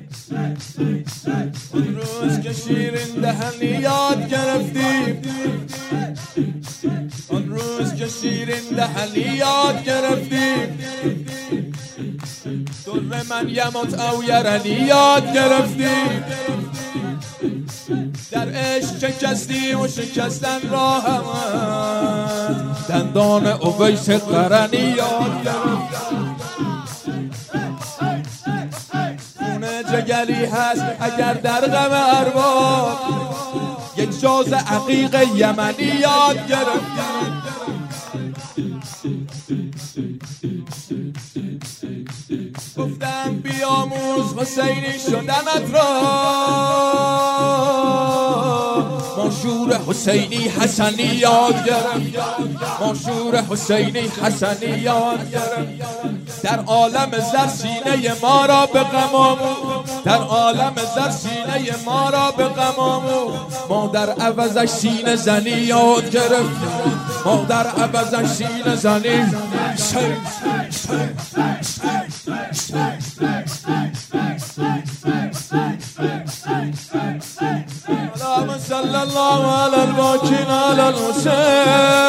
اون روز که شیرین دهنی یاد گرفتیم، اون روز که شیرین دهنی یاد گرفتیم، در من یمت او یرنی یاد گرفتیم، در عشق شکستیم و شکستن راه همت، دندان اویس قرنی یاد گرفتیم. خونه جگلی هست اگر در غم ارباب، یک جاز عقیق یمنی یاد گرفتیم. گفتم بیاموز حسینی شدنت را، منشور حسینی حسنی یاد گرفتم، منشور حسینی حسنی یاد گرفتم. در عالم زر سینه ما را به غم آموخت، در عالم زر سینه ما را به غم آموخت. ما در عوضش سینه زنی یاد گرفتیم، ما در عوضش سینه زنی. اللهم صل الله على الباكين على الحسين.